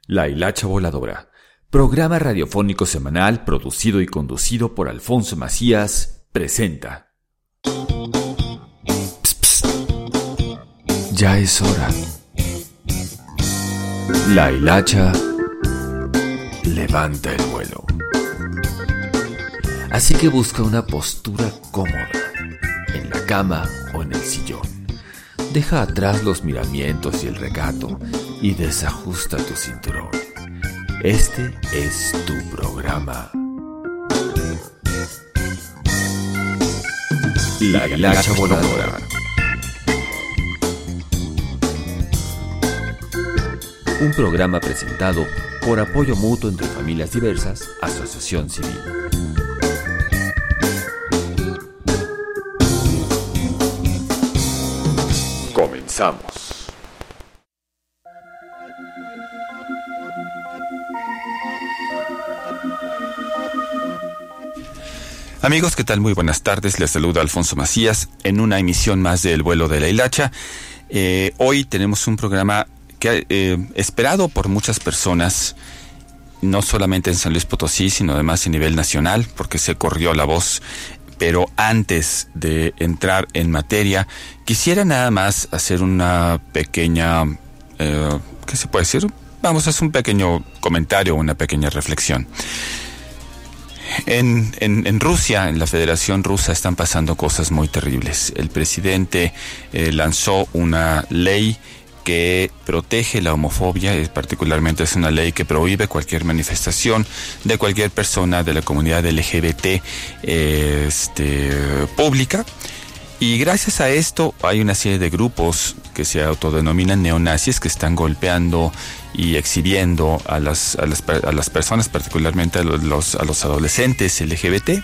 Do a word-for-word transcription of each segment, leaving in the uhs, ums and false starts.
La Hilacha Voladora, programa radiofónico semanal producido y conducido por Alfonso Macías, presenta. Psst, psst. Ya es hora. La Hilacha levanta el vuelo. Así que busca una postura cómoda, en la cama o en el sillón. Deja atrás los miramientos y el recato y desajusta tu cinturón. Este es tu programa. La Hilacha Voladora. Un programa presentado por Apoyo Mutuo entre Familias Diversas, Asociación Civil. Comenzamos. Amigos, ¿qué tal? Muy buenas tardes. Les saluda Alfonso Macías en una emisión más del Vuelo de la Hilacha. Eh, hoy tenemos un programa que eh, esperado por muchas personas, no solamente en San Luis Potosí, sino además a nivel nacional, porque se corrió la voz. Pero antes de entrar en materia, quisiera nada más hacer una pequeña, eh, ¿qué se puede decir? Vamos a hacer un pequeño comentario, una pequeña reflexión. En, en, en Rusia, en la Federación Rusa, están pasando cosas muy terribles. El presidente eh, lanzó una ley que protege la homofobia, y particularmente es una ley que prohíbe cualquier manifestación de cualquier persona de la comunidad L G B T eh, este, pública. Y gracias a esto hay una serie de grupos que se autodenominan neonazis que están golpeando y exhibiendo a las, a las, a las personas, particularmente a los, a los adolescentes L G B T.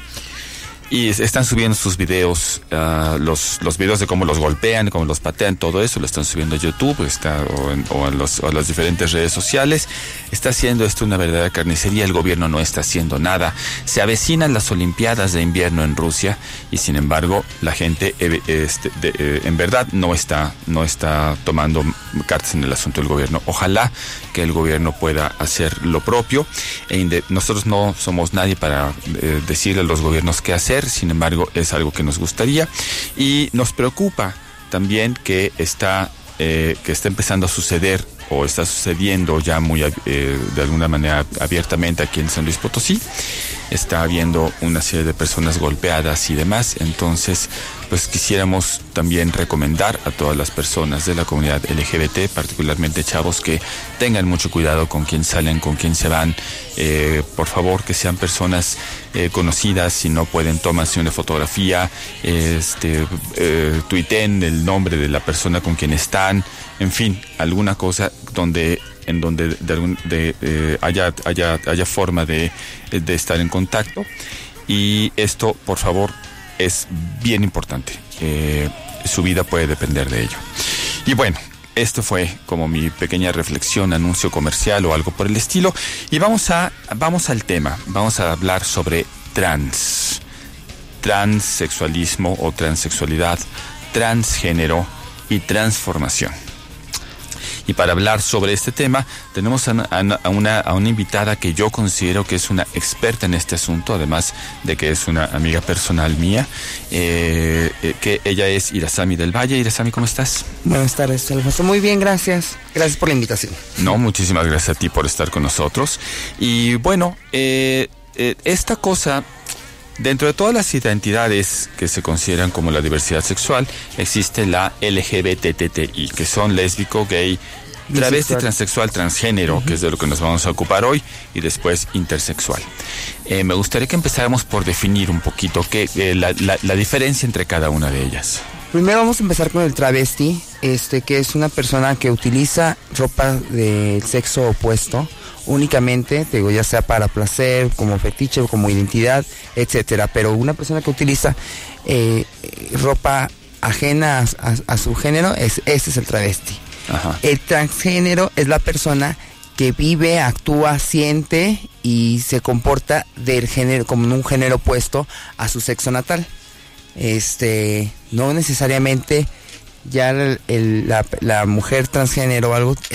Y están subiendo sus videos, uh, los, los videos de cómo los golpean, cómo los patean, todo eso lo están subiendo a YouTube está, o, en, o, en los, o a las diferentes redes sociales. Está haciendo esto una verdadera carnicería. El gobierno no está haciendo nada. Se avecinan las Olimpiadas de invierno en Rusia y sin embargo la gente eh, este, de, eh, en verdad no está, no está tomando cartas en el asunto del gobierno. Ojalá que el gobierno pueda hacer lo propio. E inde- nosotros no somos nadie para eh, decirle a los gobiernos qué hacer. Sin embargo, es algo que nos gustaría y nos preocupa también que está eh, que está empezando a suceder o está sucediendo ya muy eh, de alguna manera abiertamente aquí en San Luis Potosí. Está habiendo una serie de personas golpeadas y demás. Entonces, pues quisiéramos también recomendar a todas las personas de la comunidad L G B T, particularmente chavos, que tengan mucho cuidado con quién salen, con quién se van. Eh, por favor, que sean personas eh, conocidas. Si no pueden, tómense una fotografía, este, eh, tuiteen el nombre de la persona con quien están. En fin, alguna cosa donde en donde de, de, de, eh, haya, haya, haya forma de, de estar en contacto. Y esto, por favor, es bien importante. Eh, su vida puede depender de ello. Y bueno, esto fue como mi pequeña reflexión, anuncio comercial o algo por el estilo. Y vamos a vamos al tema. Vamos a hablar sobre trans, transexualismo o transexualidad, transgénero y transformación. Y para hablar sobre este tema tenemos a una, a, una, a una invitada que yo considero que es una experta en este asunto, además de que es una amiga personal mía, eh, eh, que ella es Irasami del Valle. Irasami, ¿cómo estás? Buenas tardes, Alfonso. Muy bien, gracias. Gracias por la invitación. No, muchísimas gracias a ti por estar con nosotros. Y bueno, eh, eh, esta cosa... Dentro de todas las identidades que se consideran como la diversidad sexual, existe la L G B T T I, que son lésbico, gay, travesti, transexual, transgénero, uh-huh. que es de lo que nos vamos a ocupar hoy, y después intersexual. Eh, me gustaría que empezáramos por definir un poquito qué, eh, la, la, la diferencia entre cada una de ellas. Primero vamos a empezar con el travesti, este, que es una persona que utiliza ropa del sexo opuesto, únicamente, te digo, ya sea para placer, como fetiche, como identidad, etcétera. Pero una persona que utiliza eh, ropa ajena a, a, a su género, es, ese es el travesti. Ajá. El transgénero es la persona que vive, actúa, siente y se comporta del género, como un género opuesto a su sexo natal. Este, no necesariamente ya el, el, la, la mujer transgénero o algo eh,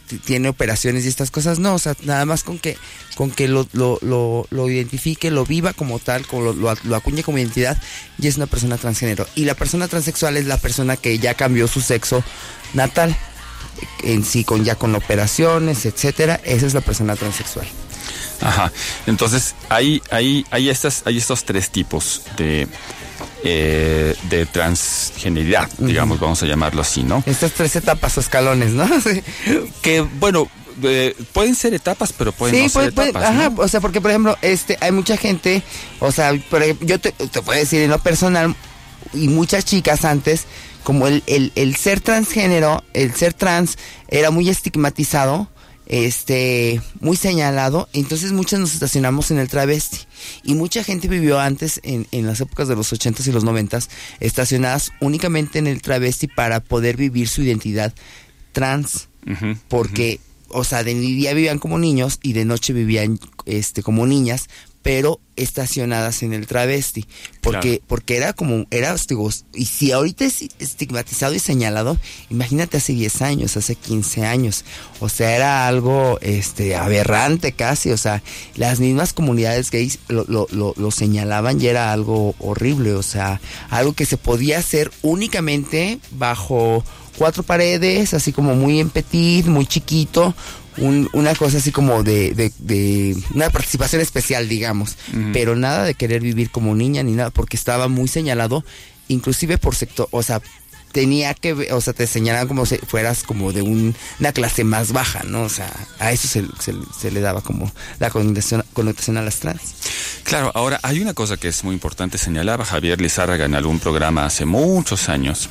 t- tiene operaciones y estas cosas, no, o sea, nada más con que con que lo, lo, lo, lo identifique, lo viva como tal, como lo, lo, lo acuñe como identidad, y es una persona transgénero. Y la persona transexual es la persona que ya cambió su sexo natal, en sí, con ya con operaciones, etcétera. Esa es la persona transexual. Ajá. Entonces, hay, hay, hay, estas, hay estos tres tipos de, eh, de transgeneridad, digamos, uh-huh. vamos a llamarlo así, ¿no? Estas tres etapas o escalones, ¿no? Sí. Que, bueno, eh, pueden ser etapas, pero pueden sí, no puede, ser etapas, puede, ajá, ¿no? O sea, porque, por ejemplo, este, hay mucha gente, o sea, por ejemplo, yo te, te puedo decir en lo personal, y muchas chicas antes, como el, el, el ser transgénero, el ser trans, era muy estigmatizado, este, muy señalado, entonces muchas nos estacionamos en el travesti, y mucha gente vivió antes, en, en las épocas de los ochentas y los noventas, estacionadas únicamente en el travesti para poder vivir su identidad trans, uh-huh, porque, uh-huh. o sea, de día vivían como niños y de noche vivían, este, como niñas, pero estacionadas en el travesti, porque claro. porque era como, era, digo, y si ahorita es estigmatizado y señalado, imagínate hace diez años, hace quince años, o sea, era algo este aberrante casi, o sea, las mismas comunidades gays lo, lo, lo, lo señalaban y era algo horrible, o sea, algo que se podía hacer únicamente bajo cuatro paredes, así como muy en petit, muy chiquito, Un, una cosa así como de, de, de una participación especial, digamos, uh-huh. pero nada de querer vivir como niña ni nada, porque estaba muy señalado, inclusive por sector, o sea, tenía que, o sea, te señalaban como si fueras como de un, una clase más baja, ¿no? O sea, a eso se, se, se le daba como la connotación, connotación a las trans. Claro, ahora hay una cosa que es muy importante, señalaba Javier Lizárraga en algún programa hace muchos años,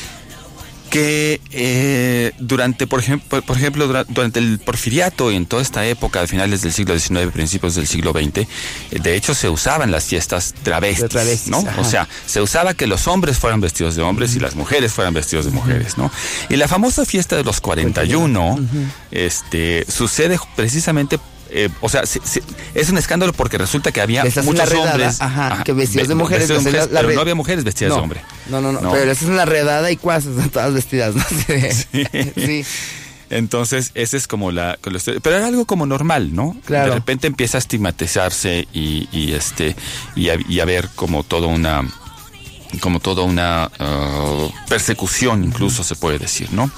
que eh, durante, por ejemplo, por ejemplo, durante el porfiriato y en toda esta época, a finales del siglo diecinueve, principios del siglo veinte, de hecho se usaban las fiestas travestis, travestis ¿no? Ajá. O sea, se usaba que los hombres fueran vestidos de hombres uh-huh. y las mujeres fueran vestidos de mujeres, ¿no? Y la famosa fiesta de los cuarenta y uno, uh-huh. este, sucede precisamente Eh, o sea, se, se, es un escándalo porque resulta que había muchos redada, hombres ajá, ajá, que vestidos de mujeres, de mujeres la, la pero no había mujeres vestidas no, de hombre. No, no, no, no, pero esa es una redada y cuasas, todas vestidas, ¿no? Sí. sí. Entonces, esa es como la, pero era algo como normal, ¿no? Claro. De repente empieza a estigmatizarse y, y este y a, y a ver como toda una como toda una uh, persecución, incluso uh-huh. se puede decir, ¿no?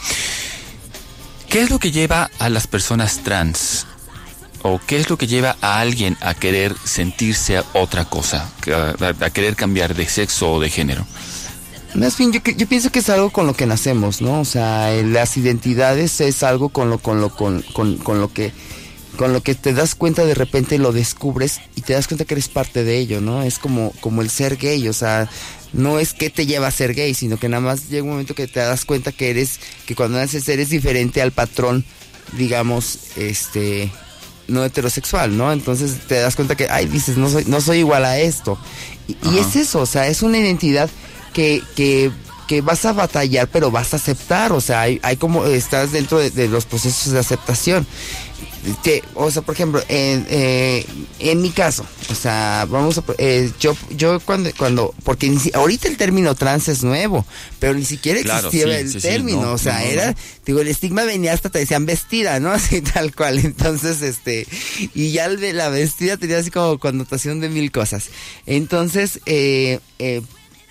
¿Qué es lo que lleva a las personas trans? ¿O qué es lo que lleva a alguien a querer sentirse otra cosa, a, a querer cambiar de sexo o de género? Más bien, yo, yo pienso que es algo con lo que nacemos, ¿no? O sea, las identidades es algo con lo, con lo, con, con, con lo que, con lo que te das cuenta, de repente lo descubres y te das cuenta que eres parte de ello, ¿no? Es como, como el ser gay, o sea, no es que te lleva a ser gay, sino que nada más llega un momento que te das cuenta que eres, que cuando naces eres diferente al patrón, digamos, este, no heterosexual, ¿no? Entonces te das cuenta que, ay, dices, no soy, no soy igual a esto. Y, y es eso, o sea, es una identidad que, que, que vas a batallar, pero vas a aceptar, o sea, hay, hay como, estás dentro de, de los procesos de aceptación. Que, o sea, por ejemplo, en, eh, en mi caso, o sea, vamos a, eh, yo, yo cuando, cuando, porque ni, ahorita el término trans es nuevo, pero ni siquiera existía claro, sí, el sí, término, sí, no, o sea, no, era, no. digo, el estigma venía hasta te decían vestida, ¿no? Así tal cual, entonces, este, y ya el de la vestida tenía así como connotación de mil cosas, entonces, eh, eh,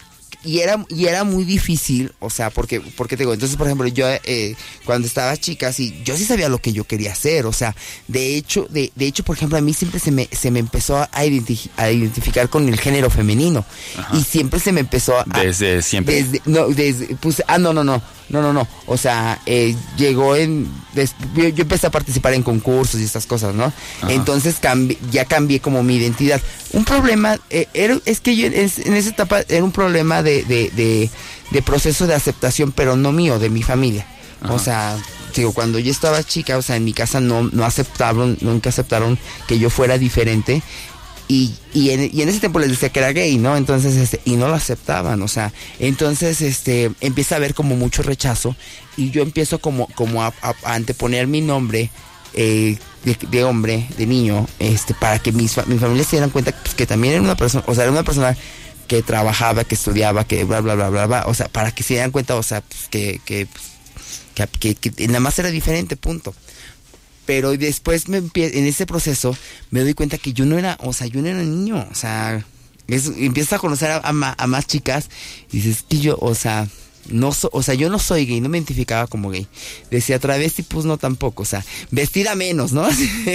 Y era, y era muy difícil, o sea, porque, porque te digo, entonces, por ejemplo, yo eh, cuando estaba chica, sí, yo sí sabía lo que yo quería hacer, o sea, de hecho, de, de hecho, por ejemplo, a mí siempre se me, se me empezó a, identifi- a identificar con el género femenino. Ajá. Y siempre se me empezó a... Desde siempre. Desde, no, desde, pues, ah, no, no, no, no, no, no, o sea, eh, llegó en, des, yo, yo empecé a participar en concursos y estas cosas, ¿no? Ajá. Entonces cambi, ya cambié como mi identidad. Un problema, eh, era, es que yo es, en esa etapa era un problema de De, de, de, de proceso de aceptación, pero no mío, de mi familia. Ajá. O sea, digo, cuando yo estaba chica, o sea, en mi casa no, no aceptaron, nunca aceptaron que yo fuera diferente. Y, y, en, y en ese tiempo les decía que era gay, ¿no? Entonces, este, y no lo aceptaban, o sea, entonces, este, empieza a haber como mucho rechazo, y yo empiezo como, como a, a, a anteponer mi nombre, eh, de, de hombre, de niño, este, para que mis, mi familia se dieran cuenta pues, que también era una persona, o sea, era una persona que trabajaba, que estudiaba, que bla, bla, bla, bla, bla, o sea, para que se dieran cuenta, o sea, pues, que, que, pues, que, que, que nada más era diferente, punto. Pero después me empie- en ese proceso me doy cuenta que yo no era, o sea, yo no era niño, o sea, es, empiezas a conocer a, a, ma, a más chicas y dices que yo, o sea, no so, o sea, yo no soy gay, no me identificaba como gay. Decía travesti, pues no tampoco, o sea, vestida menos, ¿no?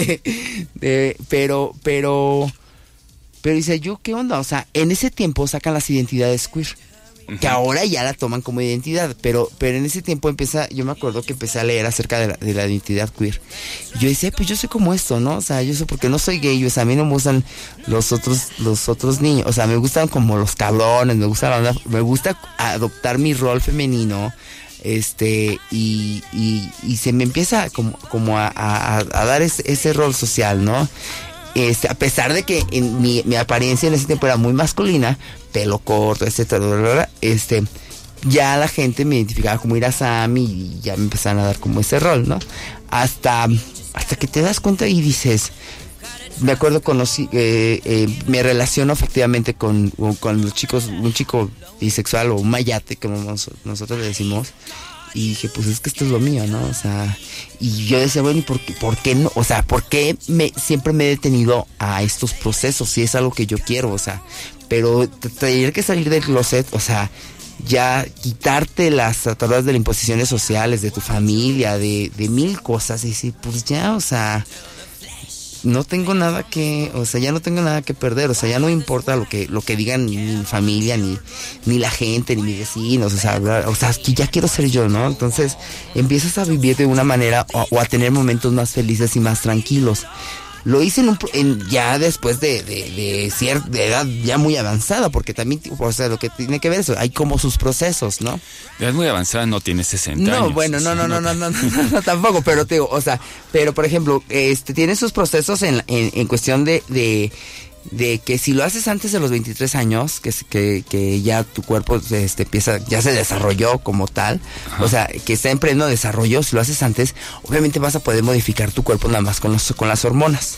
de, pero, pero, pero dice yo, ¿qué onda? O sea, en ese tiempo sacan las identidades queer. Que ahora ya la toman como identidad, pero pero en ese tiempo empieza, yo me acuerdo que empecé a leer acerca de la, de la identidad queer. Y yo decía, pues yo soy como esto, ¿no? O sea, yo soy porque no soy gay, o sea, a mí no me gustan los otros los otros niños, o sea, me gustan como los cabrones, me gusta la onda, me gusta adoptar mi rol femenino, este, y, y, y se me empieza como, como a, a, a dar ese, ese rol social, ¿no? Este, a pesar de que en mi, mi apariencia en ese tiempo era muy masculina, pelo corto, etcétera, este, ya la gente me identificaba como Irazami y ya me empezaron a dar como ese rol, ¿no? Hasta, hasta que te das cuenta y dices, me acuerdo conocí, eh, eh, me relaciono efectivamente con, con los chicos, un chico bisexual o un mayate, como nosotros le decimos. Y dije, pues es que esto es lo mío, ¿no? O sea, y yo decía, bueno, ¿y por qué, por qué no? O sea, ¿por qué me, siempre me he detenido a estos procesos? Si es algo que yo quiero, o sea, pero tener que salir del closet, o sea, ya quitarte las ataduras de las imposiciones sociales, de tu familia, de, de mil cosas, y decir, pues ya, o sea, no tengo nada que, o sea, ya no tengo nada que perder, o sea, ya no importa lo que lo que digan ni mi familia, ni ni la gente, ni mis vecinos, o sea, o sea, que ya quiero ser yo, ¿no? Entonces, empiezas a vivir de una manera o, o a tener momentos más felices y más tranquilos. Lo hice en un, en, ya después de, de, de cierta de edad ya muy avanzada, porque también, o sea, lo que tiene que ver eso, hay como sus procesos, ¿no? De edad muy avanzada no tiene sesenta no, años. No, bueno, no, no, no, no, no, no, no, no, tampoco, pero te digo, o sea, pero por ejemplo, este, tiene sus procesos en, en, en cuestión de, de, de que si lo haces antes de los veintitrés años, que, que, que ya tu cuerpo este, empieza, ya se desarrolló como tal, ajá, o sea, que está en pleno desarrollo, si lo haces antes, obviamente vas a poder modificar tu cuerpo nada más con, los, con las hormonas.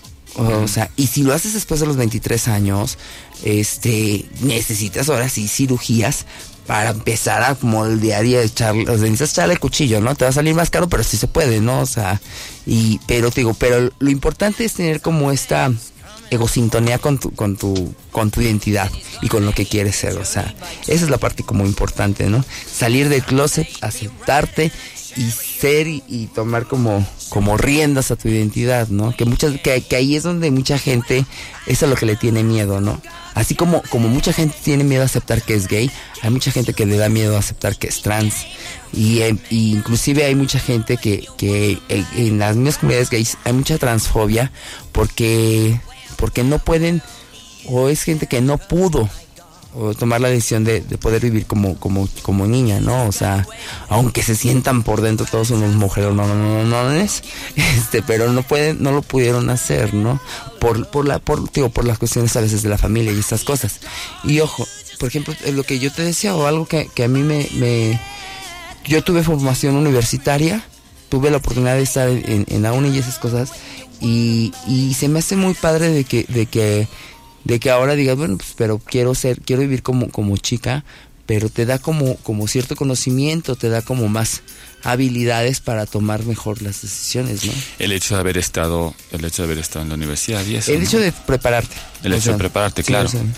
O sea, y si lo haces después de los veintitrés años, este, necesitas ahora sí cirugías para empezar a moldear y a echar, o sea, necesitas echarle el cuchillo, ¿no? Te va a salir más caro, pero sí se puede, ¿no? O sea, y, pero te digo, pero lo importante es tener como esta egosintonía con tu, con tu, con tu identidad y con lo que quieres ser, o sea, esa es la parte como importante, ¿no? Salir del closet, aceptarte y ser y, y tomar como como riendas a tu identidad, ¿no? Que muchas que, que ahí es donde mucha gente, eso es lo que le tiene miedo, ¿no? Así como como mucha gente tiene miedo a aceptar que es gay, hay mucha gente que le da miedo a aceptar que es trans y, eh, y inclusive hay mucha gente que que eh, en las mismas comunidades gays hay mucha transfobia porque porque no pueden, o es gente que no pudo o tomar la decisión de, de poder vivir como como como niña, ¿no? O sea, aunque se sientan por dentro todos unos mujeres, no, no, no, no es, este, pero no pueden, no lo pudieron hacer, ¿no? Por por la por digo, por las cuestiones a veces de la familia y estas cosas. Y ojo, por ejemplo, lo que yo te decía o algo que, que a mí me, me yo tuve formación universitaria, tuve la oportunidad de estar en, en la uni y esas cosas y y se me hace muy padre de que de que de que ahora digas, bueno, pues, pero quiero ser, quiero vivir como, como chica, pero te da como, como cierto conocimiento, te da como más habilidades para tomar mejor las decisiones, ¿no? El hecho de haber estado, el hecho de haber estado en la universidad y eso, El ¿no? hecho de prepararte. El hecho sea, de prepararte, claro. Sí, o sea.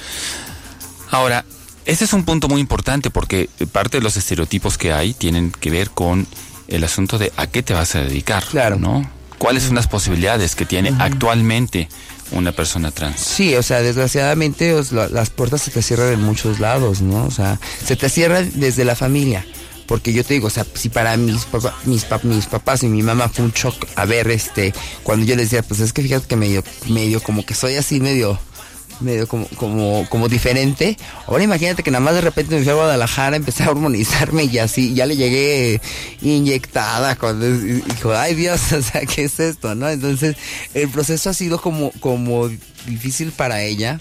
Ahora, este es un punto muy importante porque parte de los estereotipos que hay tienen que ver con el asunto de a qué te vas a dedicar, claro, ¿no? ¿Cuáles son las posibilidades que tiene uh-huh. actualmente una persona trans? Sí, o sea, desgraciadamente os, la, las puertas se te cierran en muchos lados, ¿no? O sea, se te cierran desde la familia. Porque yo te digo, o sea, si para mis, papá, mis, pap, mis papás y mi mamá fue un shock a ver, este, cuando yo les decía, pues es que fíjate que medio, medio como que soy así medio... medio como, como, como diferente. Ahora imagínate que nada más de repente me fui a Guadalajara, empecé a hormonizarme y así, ya le llegué inyectada cuando dijo, ay Dios, o sea, ¿qué es esto? ¿No? Entonces, el proceso ha sido como, como difícil para ella,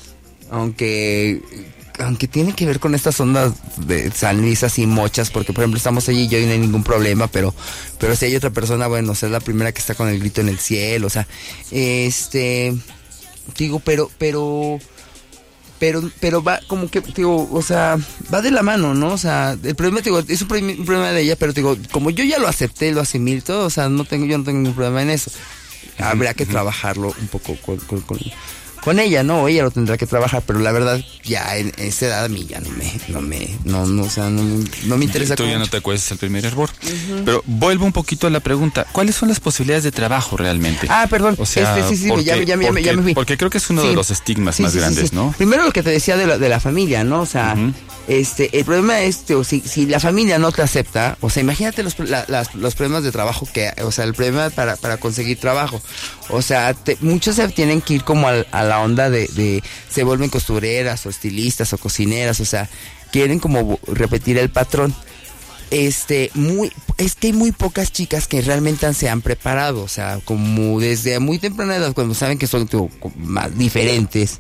aunque, aunque tiene que ver con estas ondas de sanizas y mochas, porque por ejemplo estamos allí y yo y no hay ningún problema, pero, pero si hay otra persona, bueno, o sea, es la primera que está con el grito en el cielo, o sea, este... digo, pero, pero, pero pero va como que, digo, o sea, va de la mano, ¿no? O sea, el problema, digo, es un, pro- un problema de ella, pero digo, como yo ya lo acepté, lo asimilé y todo, o sea, no tengo, yo no tengo ningún problema en eso. Habría que trabajarlo un poco con, con, con, con ella, ¿no? Ella lo tendrá que trabajar, pero la verdad, ya en esa edad a mí ya no me, no me, no, no, o sea, no, no me interesa. Tú ya no te acuestas al primer hervor. Uh-huh. Pero vuelvo un poquito a la pregunta, ¿cuáles son las posibilidades de trabajo realmente? Ah, perdón, o sea, este, sí, sí, porque, ya, ya, ya, porque, ya me fui. Porque creo que es uno sí. de los estigmas sí, más sí, grandes, sí, sí. ¿no? Primero lo que te decía de la, de la familia, ¿no? O sea, uh-huh. este, el problema es, o si, si la familia no te acepta, o sea, imagínate los, la, las, los problemas de trabajo que, o sea, el problema para, para conseguir trabajo. O sea, te, muchos se tienen que ir como a, a la onda de, de, se vuelven costureras o estilistas o cocineras, o sea, quieren como repetir el patrón. Este, muy, es que hay muy pocas chicas que realmente se han preparado, o sea, como desde muy temprana edad, cuando saben que son tipo, más diferentes,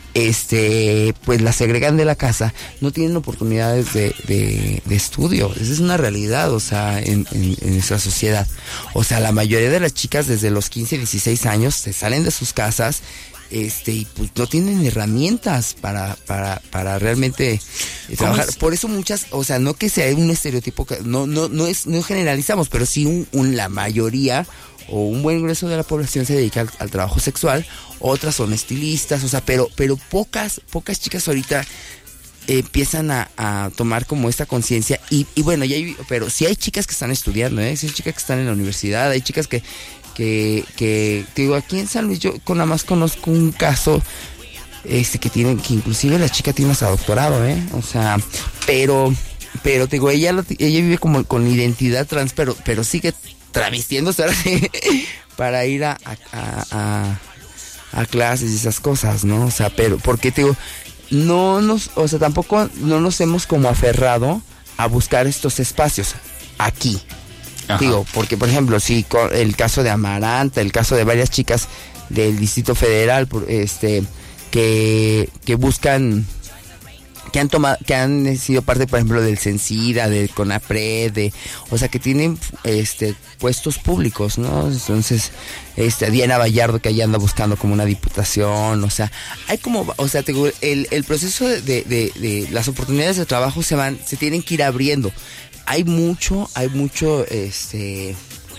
este, pues las segregan de la casa, no tienen oportunidades de, de, de estudio. Esa es una realidad, o sea, en, en, en nuestra sociedad. O sea, la mayoría de las chicas desde los quince, dieciséis años se salen de sus casas, este, y pues no tienen herramientas para, para, para realmente trabajar. Es? Por eso muchas, o sea, no que sea un estereotipo, que no, no, no es, no generalizamos, pero sí un, un la mayoría o un buen grueso de la población se dedica al, al trabajo sexual, otras son estilistas, o sea, pero, pero pocas, pocas chicas ahorita eh, empiezan a, a tomar como esta conciencia y, y bueno, ya hay, pero sí hay chicas que están estudiando, ¿eh? Sí hay chicas que están en la universidad, hay chicas que, que, que, te digo, aquí en San Luis yo con nada más conozco un caso, este, que tienen, que inclusive la chica tiene hasta doctorado, ¿eh? O sea, pero, pero te digo, ella, ella vive como con identidad trans, pero, pero sigue travestiéndose ahora sí, para ir a, a, a, a clases y esas cosas, ¿no? O sea, pero, porque te digo, no nos, o sea, tampoco no nos hemos como aferrado a buscar estos espacios aquí. Ajá. Digo, porque por ejemplo, si con el caso de Amaranta, el caso de varias chicas del Distrito Federal, este, que, que buscan, que han tomado, que han sido parte, por ejemplo, del Cencida, del CONAPRED, de, o sea, que tienen este puestos públicos, ¿no? Entonces, este, Diana Vallardo, que ahí anda buscando como una diputación, o sea, hay como, o sea, te, el, el proceso de, de, de, de las oportunidades de trabajo se van, se tienen que ir abriendo. Hay mucho, hay mucho, este,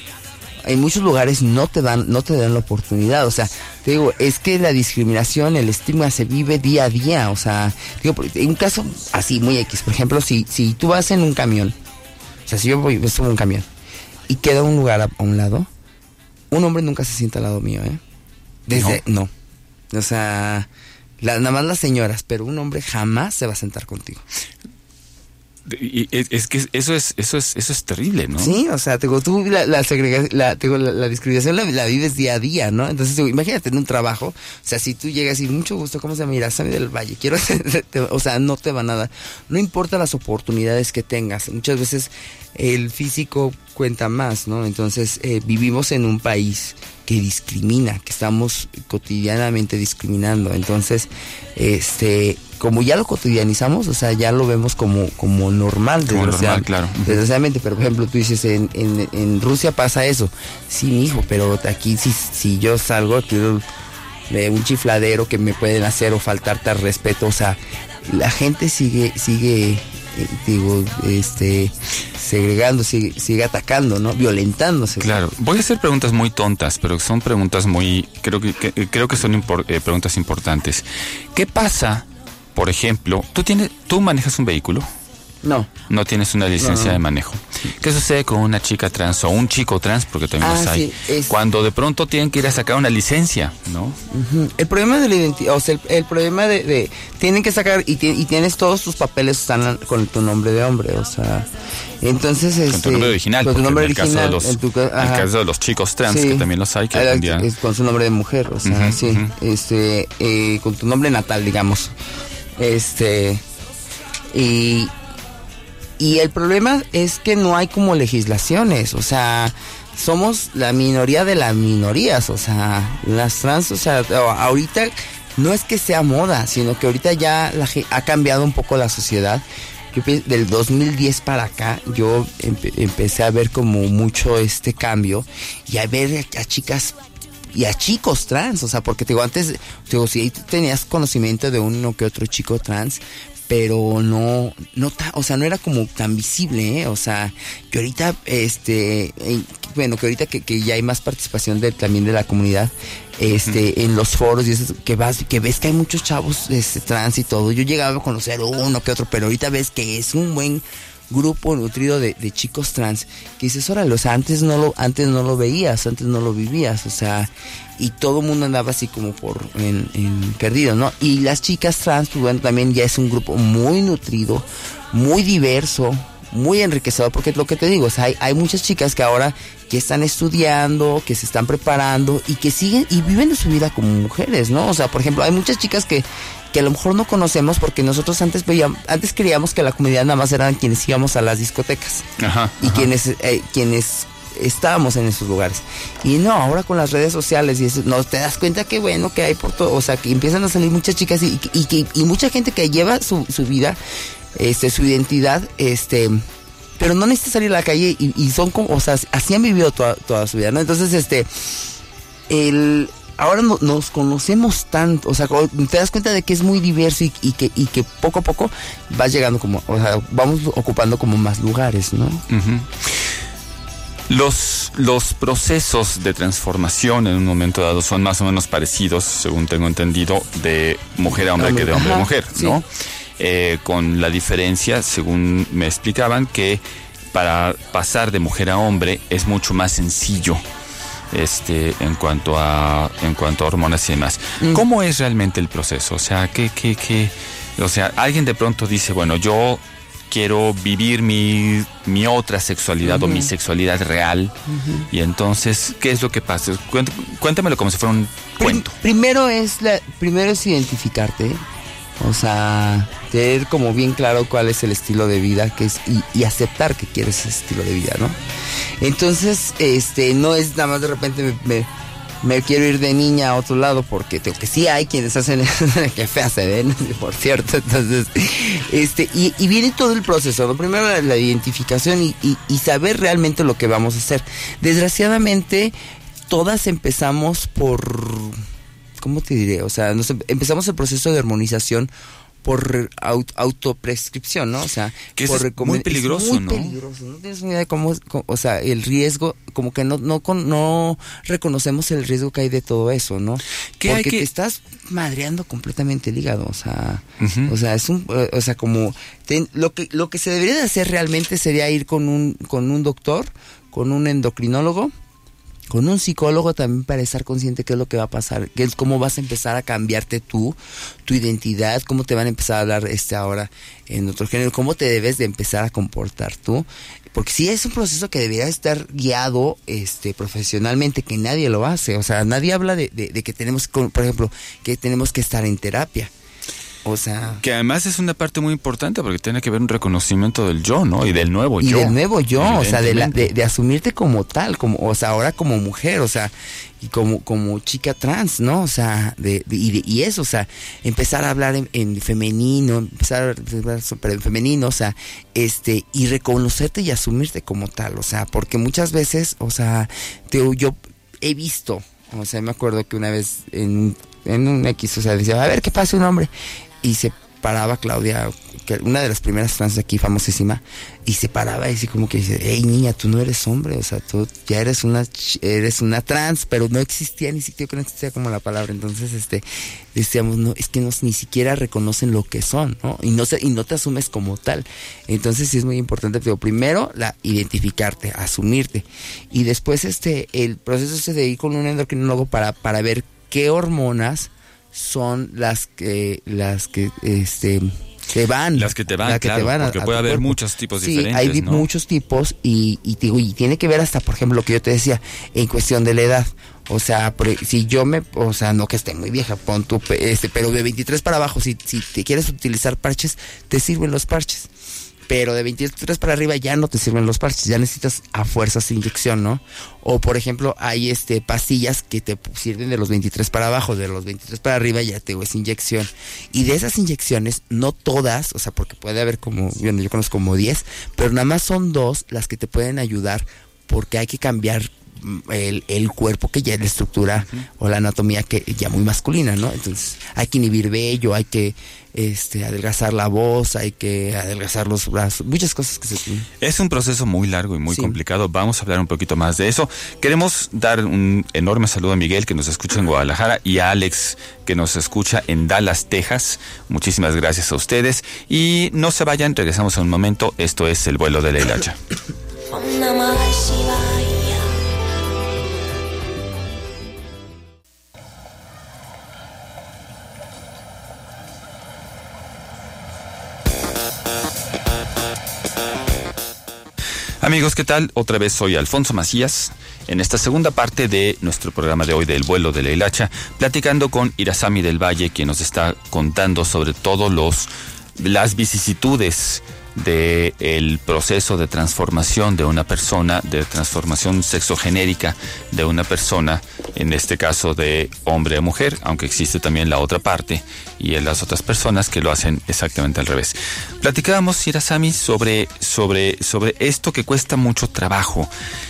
en muchos lugares no te dan, no te dan la oportunidad, o sea, te digo, es que la discriminación, el estigma se vive día a día, o sea, digo, en un caso así muy X, por ejemplo, si, si tú vas en un camión, o sea, si yo voy, estoy en un camión y queda un lugar a, a un lado, un hombre nunca se sienta al lado mío, ¿eh? Desde, no, no. O sea, la, nada más las señoras, pero un hombre jamás se va a sentar contigo. Y es, es que eso es eso es eso es terrible, ¿no? Sí, o sea, te digo, tú la, la segregación, la, te digo, la, la discriminación la, la vives día a día, ¿no? Entonces, digo, imagínate en un trabajo, o sea, si tú llegas y mucho gusto, ¿cómo se llama? Mira, Sammy del Valle, quiero hacer, o sea, no te van a dar, no importa las oportunidades que tengas, muchas veces el físico cuenta más, ¿no? Entonces, eh, vivimos en un país que discrimina, que estamos cotidianamente discriminando, entonces, este, como ya lo cotidianizamos, o sea, ya lo vemos como, como normal, como normal, claro. Desgraciadamente, pero por ejemplo, tú dices, en, en, en Rusia pasa eso, sí, mijo, pero aquí si, si yo salgo aquí de un chifladero que me pueden hacer o faltarte al respeto, o sea, la gente sigue, sigue, eh, digo, este, segregando, sigue, sigue atacando, ¿no? Violentándose. Claro. Voy a hacer preguntas muy tontas, pero son preguntas muy, creo que, que creo que son impor, eh, preguntas importantes. ¿Qué pasa, por ejemplo, tú tienes, tú manejas un vehículo? No. No tienes una licencia no. de manejo. ¿Qué sucede con una chica trans o un chico trans, porque también ah, los hay, sí, es... cuando de pronto tienen que ir a sacar una licencia, ¿no? Uh-huh. El problema de la identidad, o sea, el, el problema de, de, tienen que sacar y, y tienes todos tus papeles están con tu nombre de hombre, o sea, entonces con este, tu nombre original, con tu nombre en el original, caso de los, en tu, en el caso de los chicos trans, sí, que también los hay, que el, día... es con su nombre de mujer, o sea, uh-huh, sí, uh-huh. este, eh, con tu nombre natal, digamos, este, y Y el problema es que no hay como legislaciones, o sea, somos la minoría de las minorías, o sea, las trans, o sea, ahorita no es que sea moda, sino que ahorita ya la, ha cambiado un poco la sociedad. Yo, del dos mil diez para acá, yo empe, empecé a ver como mucho este cambio y a ver a chicas y a chicos trans, o sea, porque te digo, antes, te digo, sí tenías conocimiento de uno que otro chico trans, pero no, no ta, o sea, no era como tan visible, ¿eh? O sea, que ahorita, este, eh, bueno, que ahorita que, que ya hay más participación de, también de la comunidad, este, uh-huh. en los foros y eso, que vas, que ves que hay muchos chavos, este, trans y todo. Yo llegaba a conocer uno que otro, pero ahorita ves que es un buen grupo nutrido de, de chicos trans, que dices, órale, o sea, antes no lo, antes no lo veías, antes no lo vivías, o sea, y todo el mundo andaba así como por en, en perdido, ¿no? Y las chicas trans, pues bueno, también ya es un grupo muy nutrido, muy diverso, muy enriquecedor, porque es lo que te digo, o sea, hay, hay muchas chicas que ahora que están estudiando, que se están preparando y que siguen y viven su vida como mujeres, ¿no? O sea, por ejemplo, hay muchas chicas que que a lo mejor no conocemos porque nosotros antes veíamos, antes creíamos que la comunidad nada más eran quienes íbamos a las discotecas. Ajá, y ajá. quienes eh, quienes estábamos en esos lugares. Y no, ahora con las redes sociales y eso, no te das cuenta que bueno, que hay por todo, o sea, que empiezan a salir muchas chicas y y, y, y mucha gente que lleva su, su vida, este, su identidad, este, pero no necesita salir a la calle y, y son como, o sea, así han vivido toda, toda su vida, ¿no? Entonces, este, el ahora no, nos conocemos tanto, o sea, te das cuenta de que es muy diverso y, y que y que poco a poco vas llegando como, o sea, vamos ocupando como más lugares, ¿no? Uh-huh. Los, los procesos de transformación en un momento dado son más o menos parecidos, según tengo entendido, de mujer a hombre Ajá, que de hombre a mujer, ¿no? Sí. Eh, con la diferencia, según me explicaban, que para pasar de mujer a hombre es mucho más sencillo. Este, en cuanto a en cuanto a hormonas y demás. Mm. ¿Cómo es realmente el proceso? O sea, ¿qué, qué, qué? O sea, alguien de pronto dice, bueno, yo quiero vivir mi, mi otra sexualidad uh-huh. o mi sexualidad real. Uh-huh. Y entonces, ¿qué es lo que pasa? Cuéntamelo como si fuera un cuento. Primero es la, primero es identificarte. O sea, tener como bien claro cuál es el estilo de vida que es y, y aceptar que quieres ese estilo de vida, ¿no? Entonces, este, no es nada más de repente me, me, me quiero ir de niña a otro lado porque tengo que sí hay quienes hacen eso, que feas se ven, por cierto. Entonces, este, y, y viene todo el proceso, ¿no? Primero la, la identificación y, y, y saber realmente lo que vamos a hacer. Desgraciadamente, todas empezamos por... ¿Cómo te diré? O sea, nos empezamos el proceso de hormonización por auto, autoprescripción, ¿no? O sea, que por es muy peligroso, es muy ¿no? peligroso, no tienes ni idea de cómo, cómo, o sea, el riesgo, como que no no no reconocemos el riesgo que hay de todo eso, ¿no? Porque hay que... te estás madreando completamente el hígado, o sea, uh-huh. o sea, es un, o sea, como ten, lo que lo que se debería de hacer realmente sería ir con un con un doctor, con un endocrinólogo, con un psicólogo también para estar consciente qué es lo que va a pasar, qué es cómo vas a empezar a cambiarte tú, tu identidad, cómo te van a empezar a hablar este ahora en otro género, cómo te debes de empezar a comportar tú, porque sí es un proceso que debería estar guiado este profesionalmente, que nadie lo hace, o sea, nadie habla de, de, de que tenemos, por ejemplo, que tenemos que estar en terapia. O sea, que además es una parte muy importante porque tiene que ver un reconocimiento del yo, ¿no? Y del nuevo y yo. Y del nuevo yo, o sea, de, la, de, de asumirte como tal, como, o sea, ahora como mujer, o sea, y como como chica trans, ¿no? O sea, de, de, y, de, y eso, o sea, empezar a hablar en, en femenino, empezar a hablar en femenino, o sea, este, y reconocerte y asumirte como tal, o sea, porque muchas veces, o sea, te, yo he visto, o sea, me acuerdo que una vez en, en un X, o sea, decía, a ver qué pasa un hombre. Y se paraba Claudia, que una de las primeras trans de aquí, famosísima, y se paraba y así como que dice, hey niña, tú no eres hombre, o sea, tú ya eres una eres una trans, pero no existía, ni siquiera que no existía como la palabra. Entonces, este, decíamos, no, es que no, ni siquiera reconocen lo que son, ¿no? Y no se, y no te asumes como tal. Entonces sí es muy importante, pero primero la identificarte, asumirte, y después este, el proceso es de ir con un endocrinólogo para, para ver qué hormonas son las que las que este te van las que te van, que claro, te van a, porque a puede haber cuerpo. Muchos tipos sí, diferentes, hay ¿no? muchos tipos y y, y y tiene que ver hasta, por ejemplo, lo que yo te decía en cuestión de la edad. O sea, si yo me, o sea, no que esté muy vieja, pon tu, este, pero de veintitrés para abajo, si si te quieres utilizar parches, te sirven los parches. Pero de veintitrés para arriba ya no te sirven los parches, ya necesitas a fuerzas inyección, ¿no? O por ejemplo, hay este pastillas que te sirven de los veintitrés para abajo, de los veintitrés para arriba ya te es inyección. Y de esas inyecciones, no todas, o sea, porque puede haber como, bueno, yo conozco como diez, pero nada más son dos las que te pueden ayudar, porque hay que cambiar el, el cuerpo que ya es la estructura uh-huh. o la anatomía que ya muy masculina, ¿no? Entonces hay que inhibir vello, hay que este adelgazar la voz, hay que adelgazar los brazos, muchas cosas que se tienen. Es un proceso muy largo y muy sí. complicado. Vamos a hablar un poquito más de eso. Queremos dar un enorme saludo a Miguel, que nos escucha en Guadalajara, y a Alex, que nos escucha en Dallas, Texas. Muchísimas gracias a ustedes. Y no se vayan, regresamos en un momento. Esto es El Vuelo de la Hilacha. Amigos, ¿qué tal? Otra vez soy Alfonso Macías, en esta segunda parte de nuestro programa de hoy del Vuelo de la Hilacha, platicando con Irazami del Valle, quien nos está contando sobre todos los las vicisitudes de el proceso de transformación de una persona, de transformación sexogenérica de una persona, en este caso de hombre a mujer, aunque existe también la otra parte y en las otras personas que lo hacen exactamente al revés. Platicábamos, Irazami, sobre, sobre, sobre esto que cuesta mucho trabajo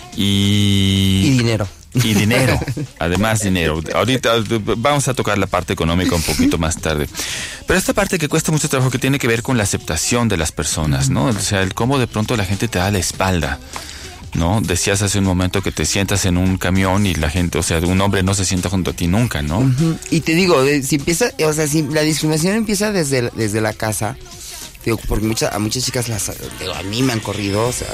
y... Y dinero. Y dinero, además dinero. Ahorita vamos a tocar la parte económica un poquito más tarde. Pero esta parte que cuesta mucho trabajo, que tiene que ver con la aceptación de las personas, ¿no? O sea, el cómo de pronto la gente te da la espalda, ¿no? Decías hace un momento que te sientas en un camión y la gente, o sea, un hombre no se sienta junto a ti nunca, ¿no? Uh-huh. Y te digo, si empieza, o sea, si la discriminación empieza desde, desde la casa, digo, porque muchas, a muchas chicas las, digo, a mí me han corrido, o sea...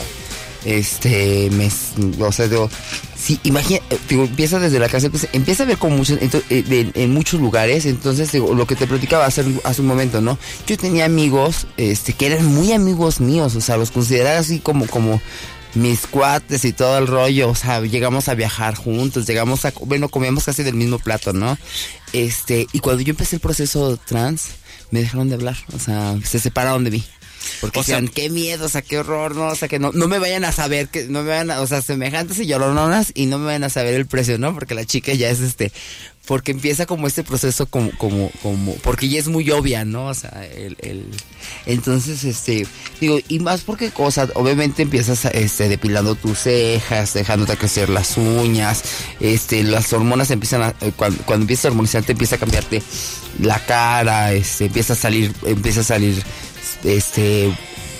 Este, me, o sea, digo, sí, imagina, digo, empieza desde la casa, empieza, empieza a ver como muchos, en, en, en muchos lugares, entonces, digo, lo que te platicaba hace, hace un momento, ¿no? Yo tenía amigos, este, que eran muy amigos míos, o sea, los consideraba así como, como mis cuates y todo el rollo, o sea, llegamos a viajar juntos, llegamos a, bueno, comíamos casi del mismo plato, ¿no? Este, y cuando yo empecé el proceso trans, me dejaron de hablar, o sea, se separaron de mí. Porque o sea, decían, qué miedo, o sea, qué horror, no, o sea, que no, no me vayan a saber, que no me vayan a, o sea, semejantes y llorononas y no me vayan a saber el precio, ¿no? Porque la chica ya es este, porque empieza como este proceso como, como, como, porque ya es muy obvia, ¿no? O sea, el, el, entonces, este, digo, y más porque, o sea, obviamente empiezas, este, depilando tus cejas, dejándote crecer las uñas, este, las hormonas empiezan a, cuando, cuando empiezas a hormonizarte empieza a cambiarte la cara, este, empieza a salir, empieza a salir, este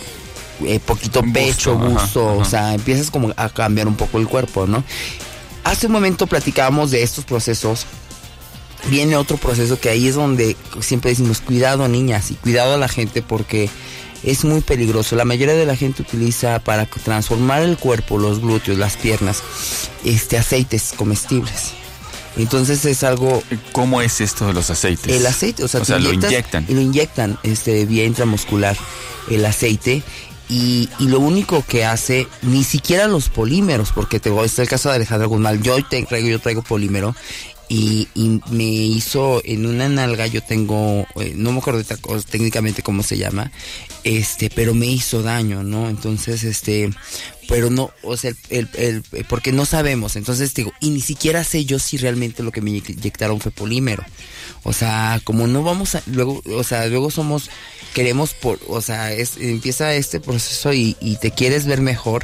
eh, poquito pecho, busto, busto ajá, ajá. O sea, empiezas como a cambiar un poco el cuerpo, ¿no? Hace un momento platicábamos de estos procesos. Viene otro proceso que ahí es donde siempre decimos, cuidado niñas y cuidado a la gente, porque es muy peligroso. La mayoría de la gente utiliza para transformar el cuerpo, los glúteos, las piernas, este aceites comestibles. Entonces es algo... ¿Cómo es esto de los aceites? El aceite, o sea, o sea lo inyectan. Y lo inyectan este, vía intramuscular, el aceite, y, y lo único que hace, ni siquiera los polímeros, porque te, este es el caso de Alejandra Guzmán, yo, te, traigo, yo traigo polímero, y, y me hizo en una nalga, yo tengo, eh, no me acuerdo técnicamente cómo se llama, este, pero me hizo daño, ¿no? Entonces, este... pero no, o sea, el, el, el, porque no sabemos, entonces digo, y ni siquiera sé yo si realmente lo que me inyectaron fue polímero, o sea, como no vamos a, luego, o sea, luego somos, queremos, por, o sea, es, empieza este proceso y, y te quieres ver mejor,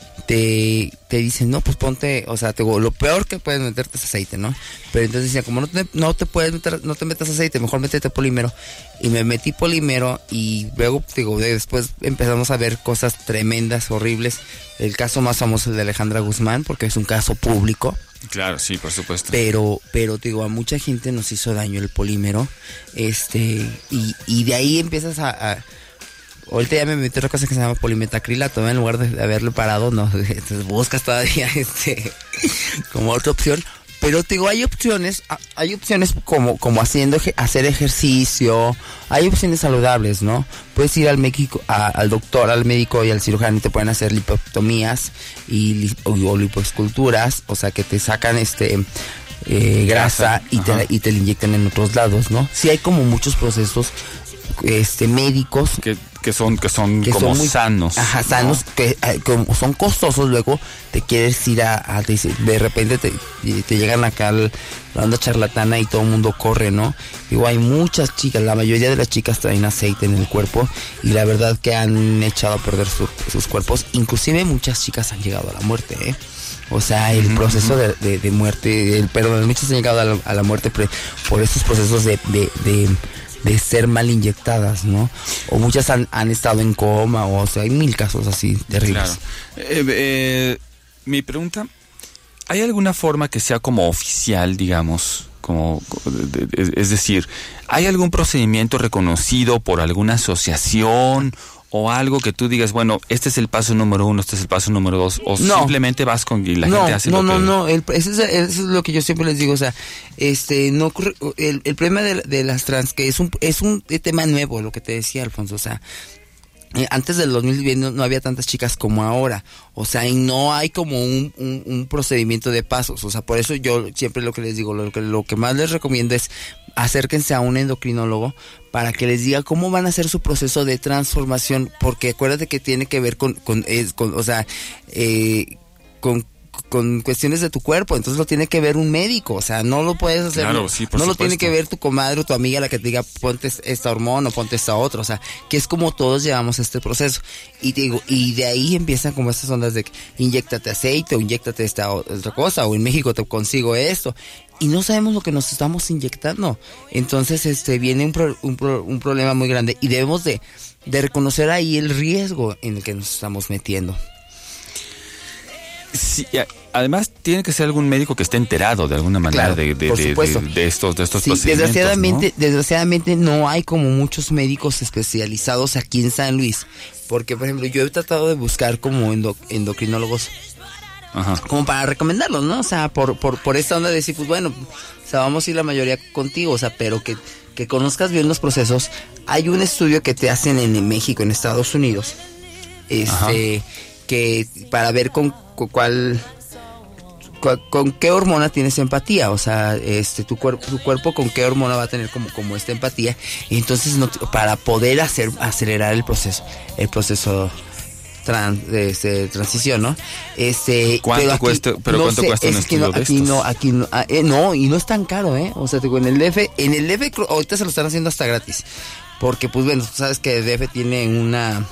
te, te dicen, no, pues ponte, o sea, te digo, lo peor que puedes meterte es aceite, ¿no? Pero entonces decía, como no te, no te puedes meter, no te metas aceite, mejor métete polímero. Y me metí polímero y luego, digo, después empezamos a ver cosas tremendas, horribles. El caso más famoso es el de Alejandra Guzmán, porque es un caso público. Claro, sí, por supuesto. Pero, pero digo, a mucha gente nos hizo daño el polímero, este, y, y de ahí empiezas a, a ahorita ya me metí otra cosa que se llama polimetacrilato, ¿no? En lugar de haberlo parado, no, entonces buscas todavía este como otra opción. Pero te digo, hay opciones, hay opciones como, como haciendo, hacer ejercicio, hay opciones saludables, ¿no? Puedes ir al médico, a, al doctor, al médico y al cirujano y te pueden hacer lipotomías y o, o lipoesculturas, o sea que te sacan este eh, grasa y te, y te la inyectan en otros lados, ¿no? Sí hay como muchos procesos este médicos que, que son que son que como son muy, sanos ajá sanos, ¿no? que, que son costosos. Luego te quieres ir a, a de repente te, te llegan acá la onda charlatana y todo el mundo corre, ¿no? Digo, hay muchas chicas, la mayoría de las chicas traen aceite en el cuerpo y la verdad que han echado a perder su, sus cuerpos, inclusive muchas chicas han llegado a la muerte, ¿eh? O sea, el uh-huh. proceso de, de, de muerte, el, perdón, muchos han llegado a la, a la muerte pre, por esos procesos de, de, de, de ser mal inyectadas, ¿no? O muchas han, han estado en coma, o, o sea, hay mil casos así terribles. Claro. Eh, eh, mi pregunta, ¿hay alguna forma que sea como oficial, digamos, como, es decir, ¿hay algún procedimiento reconocido por alguna asociación o algo que tú digas, bueno, este es el paso número uno, este es el paso número dos, o no. simplemente vas con y la no, gente hace no, lo no, que... No, no, no, eso es, eso es lo que yo siempre les digo, o sea, este, no, el, el problema de, de las trans, que es un, es un tema nuevo, lo que te decía, Alfonso, o sea, Eh, antes del dos mil diez no, no había tantas chicas como ahora, o sea, y no hay como un, un, un procedimiento de pasos, o sea, por eso yo siempre lo que les digo, lo que, lo que más les recomiendo es acérquense a un endocrinólogo para que les diga cómo van a hacer su proceso de transformación, porque acuérdate que tiene que ver con, con, es, con o sea, eh, con con cuestiones de tu cuerpo, entonces lo tiene que ver un médico, o sea, no lo puedes hacer, claro, sí, por no supuesto. Lo tiene que ver tu comadre o tu amiga la que te diga ponte esta hormona o ponte esta otra, o sea, que es como todos llevamos este proceso, y te digo, y de ahí empiezan como estas ondas de que inyéctate aceite o inyéctate esta otra cosa, o en México te consigo esto, y no sabemos lo que nos estamos inyectando, entonces este viene un, pro, un, pro, un problema muy grande, y debemos de, de reconocer ahí el riesgo en el que nos estamos metiendo. Sí, además tiene que ser algún médico que esté enterado de alguna manera, claro, de, de, de, de, de estos, de estos sí, procedimientos. Desgraciadamente, ¿no? desgraciadamente no hay como muchos médicos especializados aquí en San Luis, porque por ejemplo yo he tratado de buscar como endo, endocrinólogos, ajá, como para recomendarlos, ¿no? O sea, por, por, por esta onda de decir, pues bueno, o sea, vamos a ir la mayoría contigo, o sea, pero que, que conozcas bien los procesos. Hay un estudio que te hacen en México, en Estados Unidos, este, ajá, que para ver con con cuál con, con qué hormona tienes empatía, o sea, este tu cuerpo tu cuerpo con qué hormona va a tener como como esta empatía, y entonces no, para poder hacer acelerar el proceso, el proceso trans, de, de transición, ¿no? Este, ¿Cuánto pero aquí, cuesta, pero no cuánto sé, cuesta un es estudio que no, de aquí estos? no, aquí no, ah, eh, no, y no es tan caro, ¿eh? O sea, te digo, en el D F, en el D F ahorita se lo están haciendo hasta gratis. Porque pues bueno, sabes que el D F tiene una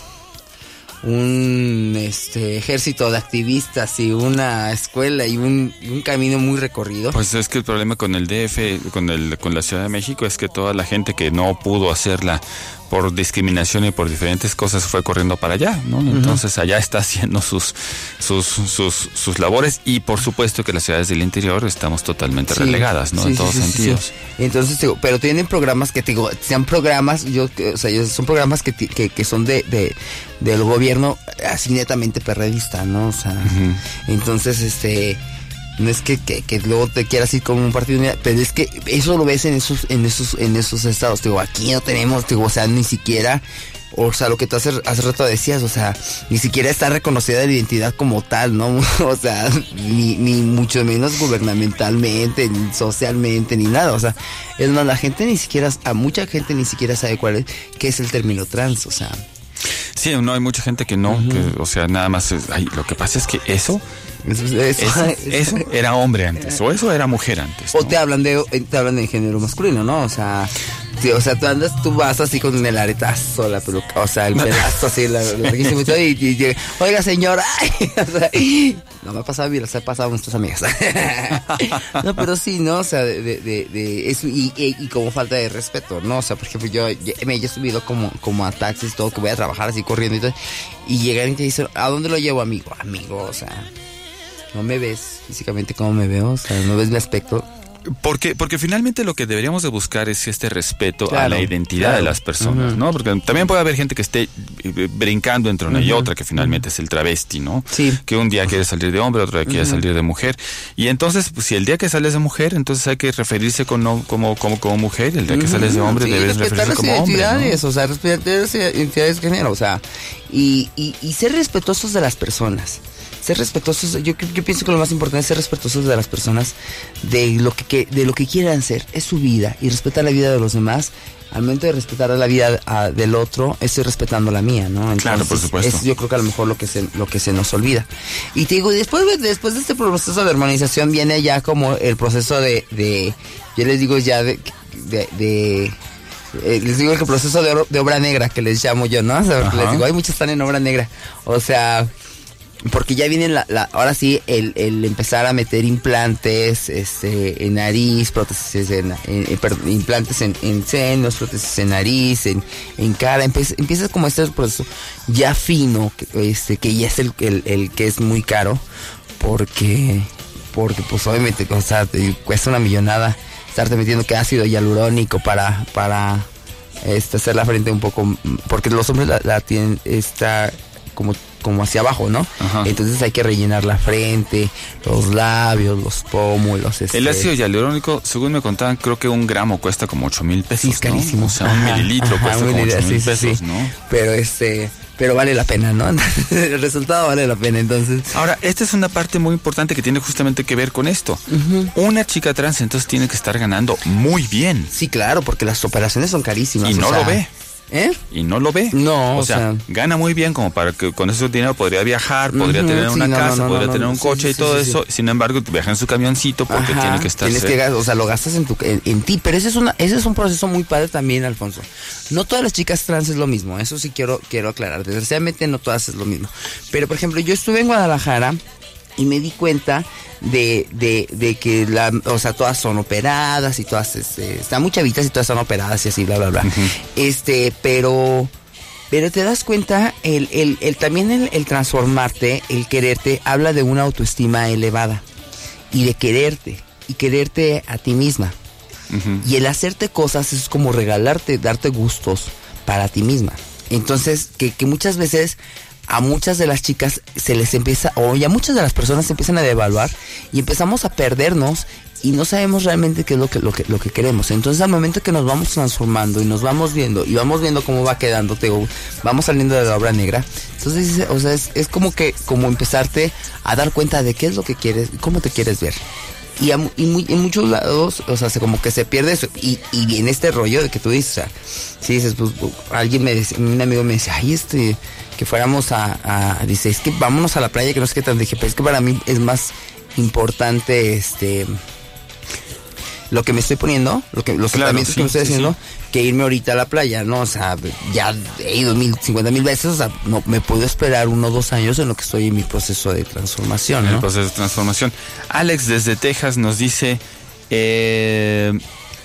un este ejército de activistas y una escuela y un, y un camino muy recorrido. Pues es que el problema con el D F, con el con la Ciudad de México, es que toda la gente que no pudo hacerla por discriminación y por diferentes cosas fue corriendo para allá, ¿no? Entonces allá está haciendo sus sus sus sus labores, y por supuesto que las ciudades del interior estamos totalmente sí, relegadas, ¿no? Sí, en todos sí, sentidos. Sí, sí. Entonces, digo, pero tienen programas que te digo, sean programas, yo, o sea, son programas que que, que son de, de del gobierno así netamente perredista, ¿no? O sea, uh-huh. Entonces, este, no es que, que, que luego te quieras ir con un partido, pero es que eso lo ves en esos, en esos, en esos estados. Digo, aquí no tenemos, digo, o sea, ni siquiera, o sea, lo que tú hace, hace rato decías, o sea, ni siquiera está reconocida la identidad como tal, ¿no? O sea, ni, ni mucho menos gubernamentalmente, ni socialmente, ni nada. O sea, es más, la gente ni siquiera, a mucha gente ni siquiera sabe cuál es, qué es el término trans, o sea. Sí, no, hay mucha gente que no, uh-huh. que, o sea, nada más, es, ay, lo que pasa es que eso, eso, eso, eso, eso era hombre antes, o eso era mujer antes, ¿no? O te hablan de, te hablan de género masculino, ¿no? O sea, sí, o sea, tú andas, tú vas así con el aretazo, la peluca, o sea, el pedazo así, larguísimo y todo, y, y, y oiga, señora, o sea, no me ha pasado, mira, se ha pasado a nuestras amigas. No, pero sí, ¿no? O sea, de, de, de, de eso, y, y, y como falta de respeto, ¿no? O sea, por ejemplo, yo me he subido como, como a taxis, todo, que voy a trabajar así corriendo y todo, y llegan y te dicen, ¿a dónde lo llevo, amigo? Amigo, o sea, no me ves físicamente como me veo, o sea, no ves mi aspecto. Porque, porque finalmente lo que deberíamos de buscar es este respeto claro, a la identidad claro. de las personas, uh-huh. ¿no? Porque también puede haber gente que esté brincando entre una uh-huh. y otra, que finalmente uh-huh. es el travesti, ¿no? Sí. Que un día quiere salir de hombre, otro día quiere uh-huh. salir de mujer. Y entonces, pues, si el día que sales de mujer, entonces hay que referirse con, no, como, como, como mujer. El día que uh-huh. sales de hombre, sí, debes referirse como hombre, ¿no? O sea, respetar las identidades de género, o sea, y, y, y ser respetuosos de las personas. Ser respetuosos, yo, yo pienso que lo más importante es ser respetuosos de las personas, de lo que, que de lo que quieran ser, es su vida, y respetar la vida de los demás. Al momento de respetar la vida a, del otro, estoy respetando la mía, ¿no? Entonces, claro, por supuesto. Es, yo creo que a lo mejor lo que se, lo que se nos olvida. Y te digo, después, después de este proceso de hormonización viene ya como el proceso de, de yo les digo ya de, de, de eh, les digo el proceso de, de obra negra, que les llamo yo, ¿no? O sea, les digo, hay muchos están en obra negra, o sea, porque ya viene la, la ahora sí el, el empezar a meter implantes este en nariz, prótesis en, en, en perdón, implantes en, en senos, prótesis en nariz, en, en cara, empieza, empieza como este proceso ya fino, que, este que ya es el, el, el que es muy caro, porque porque pues obviamente, o sea, te cuesta una millonada estarte metiendo que ácido hialurónico para para este hacer la frente un poco, porque los hombres la, la tienen está como como hacia abajo, ¿no? Ajá. Entonces hay que rellenar la frente, los labios, los pómulos. Este... El ácido hialurónico, según me contaban, creo que un gramo cuesta como ocho mil pesos, sí, es carísimo. ¿no? O sea, ajá, un mililitro ajá, cuesta un como ocho mil sí, pesos, sí. ¿no? Pero este... Pero vale la pena, ¿no? El resultado vale la pena, entonces. Ahora, esta es una parte muy importante que tiene justamente que ver con esto. Uh-huh. Una chica trans entonces tiene que estar ganando muy bien. Sí, claro, porque las operaciones son carísimas. Y no sea... lo ve. ¿Eh? Y no lo ve. No, o, o sea, sea, gana muy bien como para que con ese dinero podría viajar, podría uh-huh, tener una sí, casa, no, no, podría no, tener un sí, coche sí, y todo sí, eso. Sí. Sin embargo, viaja en su camioncito porque Ajá, tiene que estar. Tienes que, o sea, lo gastas en tu, en, en ti, pero ese es una, ese es un proceso muy padre también, Alfonso. No todas las chicas trans es lo mismo, eso sí quiero, quiero aclarar. Desgraciadamente no todas es lo mismo. Pero por ejemplo, yo estuve en Guadalajara y me di cuenta de, de, de que la, o sea, todas son operadas y todas, este, están muy chavitas y todas son operadas y así, bla, bla, bla. Uh-huh. Este, pero, pero te das cuenta, el, el, el también el, el transformarte, el quererte, habla de una autoestima elevada y de quererte, y quererte a ti misma. Uh-huh. Y el hacerte cosas es como regalarte, darte gustos para ti misma. Entonces, que, que muchas veces a muchas de las chicas se les empieza, o ya muchas de las personas se empiezan a devaluar y empezamos a perdernos y no sabemos realmente qué es lo que, lo que, lo que queremos. Entonces al momento que nos vamos transformando y nos vamos viendo y vamos viendo cómo va quedando, te digo, vamos saliendo de la obra negra. Entonces, o sea, es, es como que, como empezarte a dar cuenta de qué es lo que quieres, cómo te quieres ver. Y, a, y muy, en muchos lados, o sea, se, como que se pierde eso. Y, y viene este rollo de que tú dices, o sea, si dices, pues, alguien me dice, un amigo me dice, ay, este, que fuéramos a, a, dice, es que vámonos a la playa, que no sé qué tan, dije, pero es que para mí es más importante, este, lo que me estoy poniendo, lo que, los claro, tratamientos sí, que me estoy sí, haciendo, sí. que irme ahorita a la playa, ¿no? O sea, ya he ido mil, cincuenta mil veces, o sea, no me puedo esperar uno o dos años en lo que estoy en mi proceso de transformación, ¿no? En el proceso de transformación. Alex desde Texas nos dice, eh,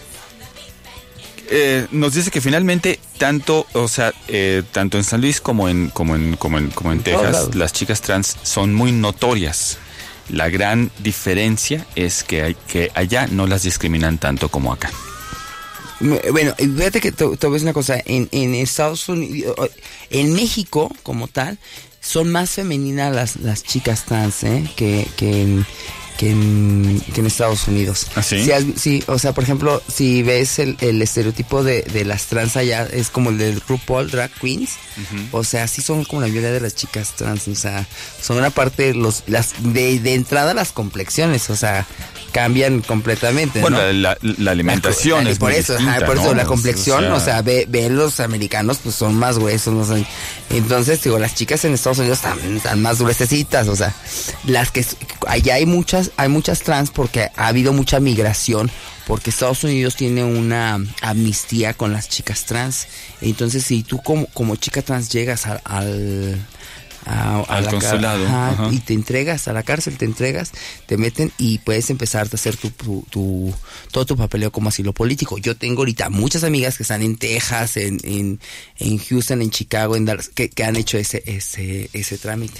eh, nos dice que finalmente tanto, o sea, eh, tanto en San Luis como en, como en, como en, como en Texas, las chicas trans son muy notorias. La gran diferencia es que, hay, que allá no las discriminan tanto como acá. Bueno, fíjate que te, te voy a decir una cosa, en, en Estados Unidos, en México como tal, son más femeninas las, las chicas trans, ¿eh? que, que en, que en, que en Estados Unidos. ¿Ah, sí? Sí, has, sí, o sea, por ejemplo, si ves el, el estereotipo de, de las trans allá, es como el del RuPaul Drag Queens. Uh-huh. O sea, sí son como la mayoría de las chicas trans, o sea, son una parte, los, las, de, de entrada las complexiones, o sea, cambian completamente, bueno, ¿no? la, la, la alimentación la, es por muy eso, distinta, ajá, por eso ¿no? la complexión, o sea, o sea ve, ve los americanos pues son más gruesos, no sé. Entonces, digo, las chicas en Estados Unidos están, están más gruesecitas, o sea, las que allá hay muchas, hay muchas trans porque ha habido mucha migración, porque Estados Unidos tiene una amnistía con las chicas trans. Entonces, si tú como, como chica trans llegas al, al A, a al la consulado ajá, ajá. y te entregas a la cárcel, te entregas, te meten y puedes empezar a hacer tu, tu, tu todo tu papeleo como asilo político. Yo tengo ahorita muchas amigas que están en Texas, en, en, en Houston, en Chicago, en Dallas, que, que han hecho ese, ese, ese trámite.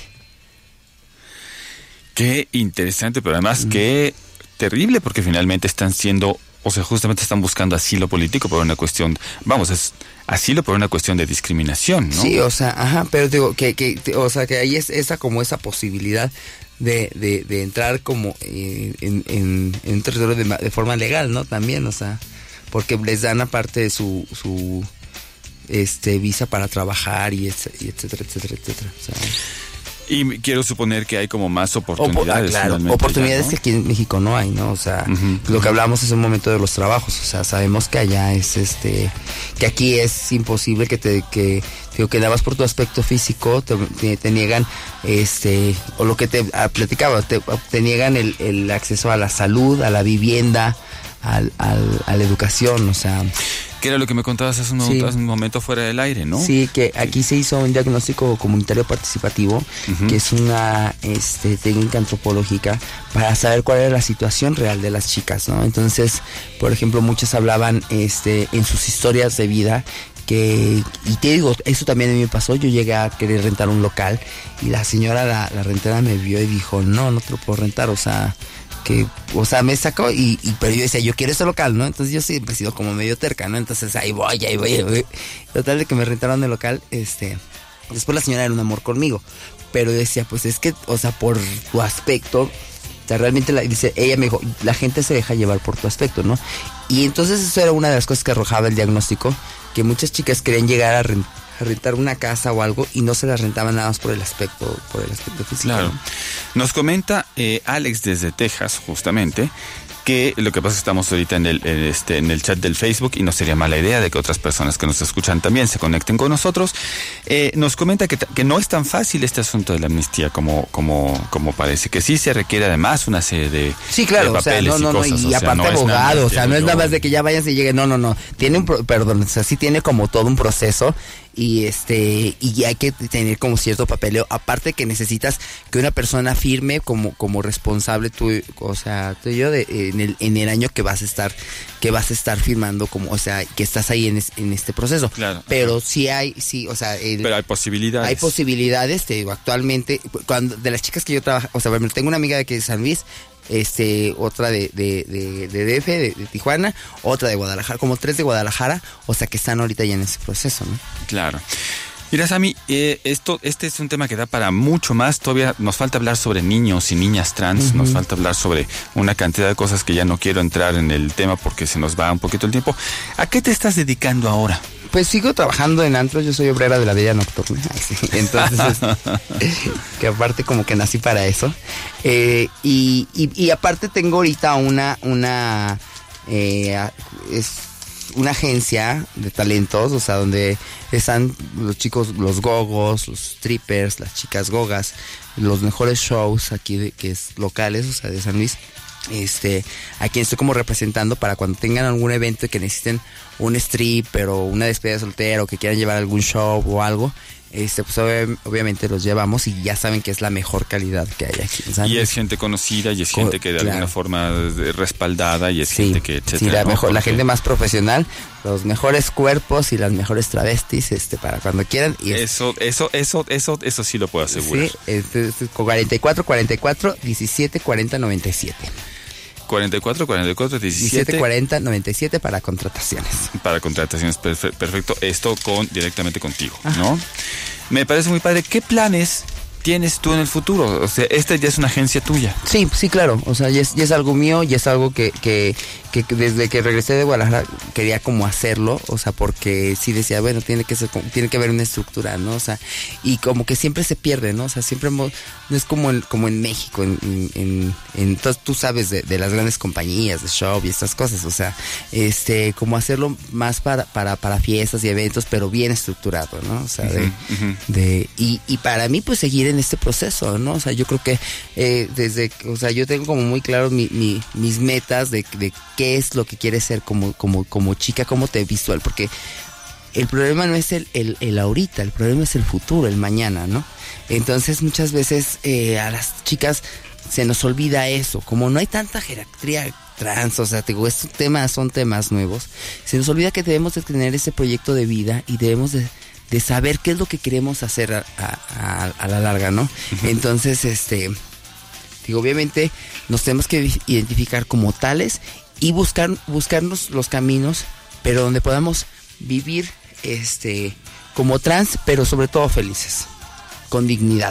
Qué interesante, pero además mm. qué terrible, porque finalmente están siendo, o sea, justamente están buscando asilo político por una cuestión, vamos, es asilo por una cuestión de discriminación, ¿no? Sí, o sea, ajá, pero digo que, que o sea, que ahí es esa como esa posibilidad de, de, de entrar como eh, en, en, en un territorio de, de forma legal, ¿no? También, o sea, porque les dan aparte de su, su este visa para trabajar y, et, y etcétera, etcétera, etcétera, o sea. Y quiero suponer que hay como más oportunidades. Ah, claro, oportunidades ya, ¿no? Que aquí en México no hay, ¿no? O sea, uh-huh, lo que hablamos es un momento de los trabajos. O sea, sabemos que allá es este, que aquí es imposible que te, que, digo, que nada más por tu aspecto físico te, te, te niegan, este, o lo que te ah, platicaba, te, te niegan el, el acceso a la salud, a la vivienda, al, al, a la educación, o sea. Que era lo que me contabas hace un, sí. hace un momento fuera del aire, ¿no? Sí, que aquí sí. se hizo un diagnóstico comunitario participativo, uh-huh. que es una este, técnica antropológica para saber cuál era la situación real de las chicas, ¿no? Entonces, por ejemplo, muchas hablaban este, en sus historias de vida que, y te digo, eso también a mí me pasó, yo llegué a querer rentar un local y la señora, la, la rentera me vio y dijo, no, no te lo puedo rentar, o sea... que, o sea, me sacó y, y pero yo decía, yo quiero ese local, ¿no? Entonces yo siempre he sido como medio terca, ¿no? Entonces ahí voy, ahí voy, ahí voy. Total de que me rentaron el local, este, después la señora era un amor conmigo, pero yo decía, pues es que, o sea, por tu aspecto, o sea, realmente la, dice, ella me dijo, la gente se deja llevar por tu aspecto, ¿no? Y entonces eso era una de las cosas que arrojaba el diagnóstico, que muchas chicas querían llegar a rentar a rentar una casa o algo y no se las rentaban nada más por el aspecto, por el aspecto físico. Claro. ¿No? Nos comenta eh, Alex desde Texas, justamente, que lo que pasa es que estamos ahorita en el, en, este, en el chat del Facebook y no sería mala idea de que otras personas que nos escuchan también se conecten con nosotros. Eh, nos comenta que, que no es tan fácil este asunto de la amnistía como, como, como parece, que sí se requiere además una serie de, sí, claro, de papeles o sea, no, no, y cosas. Y, o sea, aparte no abogado, o sea, no es yo... nada más de que ya vayan y lleguen, no, no, no, tiene un, pro, perdón, o sea, sí tiene como todo un proceso y este y hay que tener como cierto papeleo, aparte que necesitas que una persona firme como como responsable tú, o sea, tú y yo de, en el en el año que vas a estar que vas a estar firmando, como, o sea, que estás ahí en, es, en este proceso. Claro. Pero sí hay sí, o sea, el, pero hay posibilidades. Hay posibilidades, te digo, actualmente cuando de las chicas que yo trabajo, o sea, tengo una amiga de aquí de San Luis, este otra de de, de, de D F, de, de Tijuana, otra de Guadalajara, como tres de Guadalajara, o sea que están ahorita ya en ese proceso, ¿no? Claro. Mira, Sammy, eh, esto, este es un tema que da para mucho más. Todavía nos falta hablar sobre niños y niñas trans, uh-huh. nos falta hablar sobre una cantidad de cosas que ya no quiero entrar en el tema porque se nos va un poquito el tiempo. ¿A qué te estás dedicando ahora? Pues sigo trabajando en antros, yo soy obrera de la vida nocturna. Ay, sí. Entonces, que aparte como que nací para eso. Eh, y, y, y aparte tengo ahorita una, una, eh, es una agencia de talentos, o sea, donde están los chicos, los gogos, los strippers, las chicas gogas, los mejores shows aquí de, que es locales, o sea, de San Luis. Este, a quien estoy como representando para cuando tengan algún evento que necesiten un stripper o una despedida de soltero, que quieran llevar algún show o algo, este, pues ob- obviamente los llevamos y ya saben que es la mejor calidad que hay aquí en San Luis. Y es gente conocida y es Co- gente que de claro. alguna forma respaldada y es sí, gente que etcétera. Sí, la, ¿no? mejor, Porque... la gente más profesional, los mejores cuerpos y las mejores travestis, este, para cuando quieran. Y eso, eso, eso, eso, eso sí lo puedo asegurar. Sí, este, este, cuarenta y cuatro, cuarenta y cuatro, diecisiete, cuarenta, noventa y siete. cuarenta y cuatro, cuarenta y cuatro, diecisiete. diecisiete, cuarenta, noventa y siete para contrataciones. Para contrataciones, perfe- perfecto. Esto con directamente contigo, Ajá. ¿no? Me parece muy padre. ¿Qué planes tienes tú en el futuro? O sea, esta ya es una agencia tuya. Sí, sí, claro. O sea, ya es, ya es algo mío, ya es algo que, que, que, que desde que regresé de Guadalajara quería como hacerlo. O sea, porque sí decía, bueno, tiene que ser, tiene que haber una estructura, ¿no? O sea, y como que siempre se pierde, ¿no? O sea, siempre no es como en, como en México, en, en, en, en entonces tú sabes de, de las grandes compañías de show y estas cosas. O sea, este, como hacerlo más para, para, para fiestas y eventos, pero bien estructurado, ¿no? O sea, de, uh-huh, uh-huh. de y, y para mí, pues seguir en este proceso, ¿no? O sea, yo creo que eh, desde, o sea, yo tengo como muy claro mi, mi, mis metas de, de qué es lo que quieres ser como, como, como chica, cómo te visual, porque el problema no es el, el, el ahorita, el problema es el futuro, el mañana, ¿no? Entonces muchas veces eh, a las chicas se nos olvida eso, como no hay tanta jerarquía trans, o sea, te digo, estos temas son temas nuevos, se nos olvida que debemos de tener ese proyecto de vida y debemos de de saber qué es lo que queremos hacer a, a, a la larga, ¿no? Uh-huh. Entonces, este, digo, obviamente nos tenemos que identificar como tales y buscar, buscarnos los caminos, pero donde podamos vivir, este, como trans, pero sobre todo felices, con dignidad.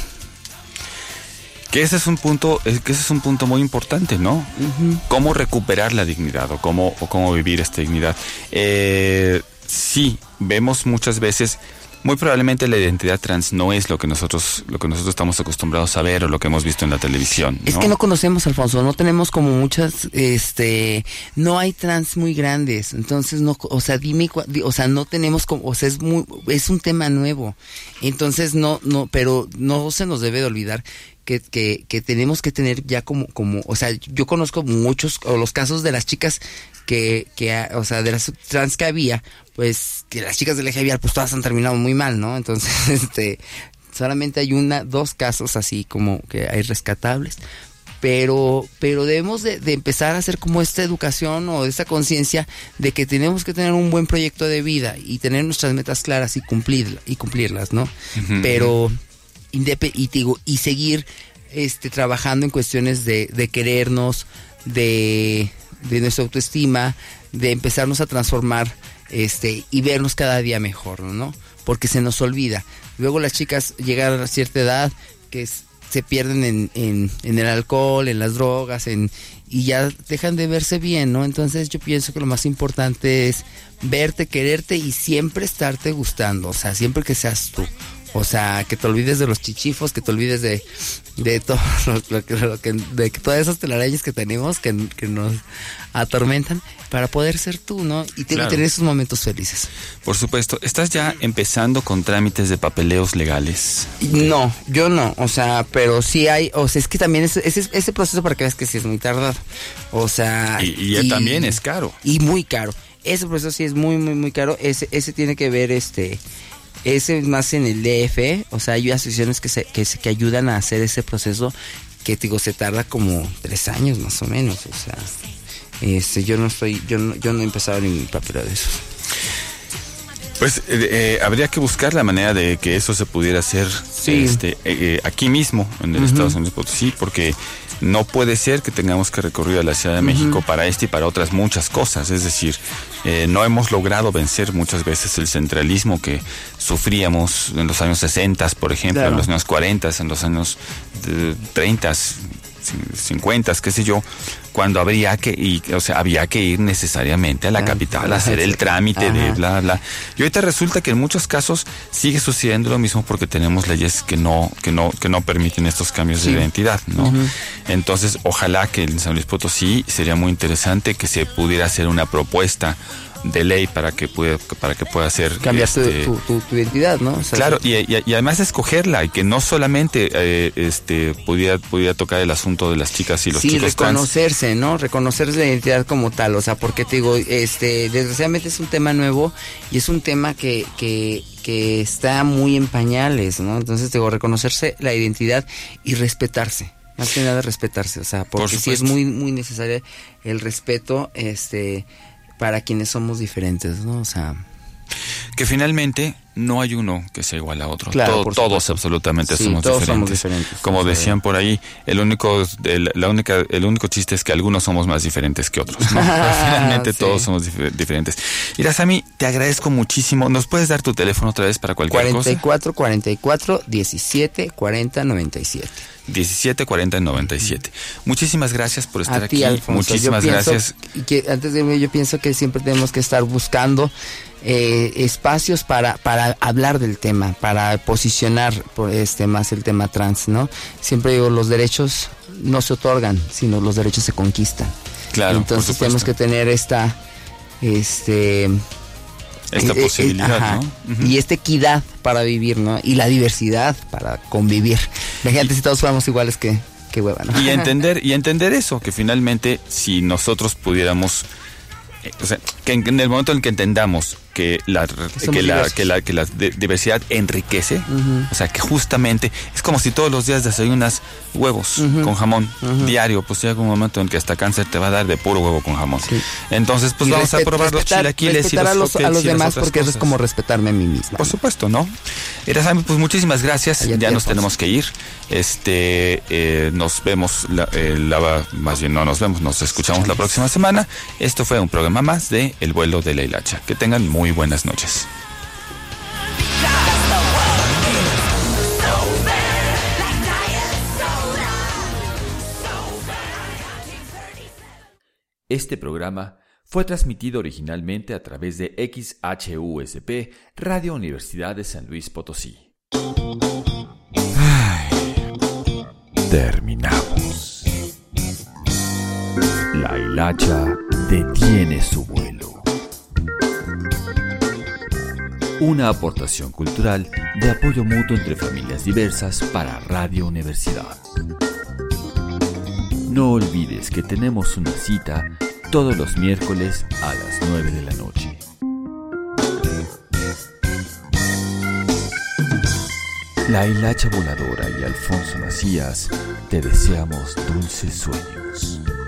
Que ese es un punto, que ese es un punto muy importante, ¿no? Uh-huh. Cómo recuperar la dignidad o cómo, o cómo vivir esta dignidad. Eh, sí, vemos muchas veces, muy probablemente la identidad trans no es lo que nosotros, lo que nosotros estamos acostumbrados a ver o lo que hemos visto en la televisión, ¿no? Es que no conocemos, Alfonso, no tenemos como muchas, este, no hay trans muy grandes, entonces no, o sea, dime, o sea, no tenemos como, o sea, es muy, es un tema nuevo, entonces no, no, pero no se nos debe de olvidar que, que, que tenemos que tener ya como, como, o sea, yo conozco muchos, o los casos de las chicas que, que, o sea, de las trans que había, pues, que las chicas del eje vial, pues todas han terminado muy mal, ¿no? Entonces, este, solamente hay una, dos casos así como que hay rescatables. Pero, pero debemos de, de empezar a hacer como esta educación o esta conciencia de que tenemos que tener un buen proyecto de vida y tener nuestras metas claras y cumplir, y cumplirlas, ¿no? Uh-huh. Pero, indep- y, digo, y seguir este, trabajando en cuestiones de, de querernos, de, de nuestra autoestima, de empezarnos a transformar este, y vernos cada día mejor, ¿no? Porque se nos olvida. Luego las chicas llegan a cierta edad que es, se pierden en, en, en el alcohol, en las drogas, en y ya dejan de verse bien, ¿no? Entonces yo pienso que lo más importante es verte, quererte y siempre estarte gustando, o sea, siempre que seas tú. O sea, que te olvides de los chichifos, que te olvides de, de todo lo, lo que, lo que, de todas esas telarañas que tenemos que, que nos atormentan para poder ser tú, ¿no? Y claro, tener esos momentos felices. Por supuesto. ¿Estás ya empezando con trámites de papeleos legales? No, yo no. O sea, pero sí hay, o sea, es que también ese, ese, ese proceso para que veas que sí es muy tardado. O sea... Y, y, y también es caro. Y muy caro. Ese proceso sí es muy, muy, muy caro. Ese, ese tiene que ver, este... Ese es más en el D F, o sea, hay asociaciones que se, que, se, que ayudan a hacer ese proceso que, digo, se tarda como tres años más o menos, o sea, este, yo no estoy, yo no, yo no he empezado ningún papel de eso. Pues eh, eh, habría que buscar la manera de que eso se pudiera hacer sí. este, eh, aquí mismo, en el uh-huh. Estados Unidos Potosí, porque no puede ser que tengamos que recurrir a la Ciudad de México uh-huh. para este y para otras muchas cosas. Es decir, eh, no hemos logrado vencer muchas veces el centralismo que sufríamos en los años sesenta, por ejemplo, claro. en los años cuarenta, en los años treinta, cincuenta, qué sé yo, cuando habría que ir, o sea, había que ir necesariamente a la capital a hacer el trámite Ajá. de bla, bla. Y ahorita resulta que en muchos casos sigue sucediendo lo mismo porque tenemos leyes que no, que no, que no permiten estos cambios sí. de identidad, ¿no? Uh-huh. Entonces, ojalá que en San Luis Potosí sería muy interesante que se pudiera hacer una propuesta de ley para que pueda para que pueda ser cambiarse este, tu, tu, tu identidad, ¿no? O sea, claro, y, y, y además escogerla y que no solamente eh, este pudiera pudiera tocar el asunto de las chicas y los sí, chicos reconocerse, trans. ¿no? Reconocerse la identidad como tal, o sea, porque te digo, este, desgraciadamente es un tema nuevo y es un tema que que que está muy en pañales, ¿no? Entonces te digo, reconocerse la identidad y respetarse. Más que nada respetarse, o sea, porque sí es muy muy necesario el respeto, este para quienes somos diferentes, ¿no? O sea, que finalmente no hay uno que sea igual a otro. Claro, Todo, todos absolutamente sí, somos, todos diferentes. somos diferentes. Como decían por ahí, el único, el, la única, el único chiste es que algunos somos más diferentes que otros, ¿no? Pero finalmente sí. todos somos dif- diferentes. Irasami, te agradezco muchísimo. ¿Nos puedes dar tu teléfono otra vez para cualquier cuarenta y cuatro, cosa? cuarenta y cuatro, diecisiete, cuarenta, noventa y siete. diecisiete cuarenta noventa y siete. Muchísimas gracias por estar a ti, aquí. Alfonso. Muchísimas yo pienso, gracias. Y que antes de yo pienso que siempre tenemos que estar buscando eh, espacios para para hablar del tema, para posicionar por este más el tema trans, ¿no? Siempre digo, los derechos no se otorgan, sino los derechos se conquistan. Claro. Entonces tenemos que tener esta este esta eh, posibilidad, eh, ajá, ¿no? Uh-huh. Y esta equidad para vivir, ¿no? Y la diversidad para convivir. Imagínate si todos fuéramos iguales, que qué hueva, ¿no? Y entender y entender eso, que finalmente si nosotros pudiéramos eh, o sea, que en, en el momento en el que entendamos que la que la, que la que la de, diversidad enriquece, uh-huh. o sea, que justamente es como si todos los días desayunas huevos uh-huh. con jamón uh-huh. diario, pues llega un momento en que hasta cáncer te va a dar de puro huevo con jamón. Sí. Entonces, pues y vamos respet, a probar los chilaquiles y los a los, a los demás, porque cosas. Eso es como respetarme a mí misma. Por supuesto, ¿no? Irasami, pues muchísimas gracias. Allá ya nos tenemos que ir. Este, eh, nos vemos, la, eh, la, más bien no nos vemos, nos escuchamos la próxima semana. Esto fue un programa más de El Vuelo de la Hilacha. Que tengan muy buenas noches. Este programa fue transmitido originalmente a través de X H U S P, Radio Universidad de San Luis Potosí. Ay, terminamos. La hilacha detiene su vuelo. Una aportación cultural de apoyo mutuo entre familias diversas para Radio Universidad. No olvides que tenemos una cita todos los miércoles a las nueve de la noche. La Hilacha Voladora y Alfonso Macías te deseamos dulces sueños.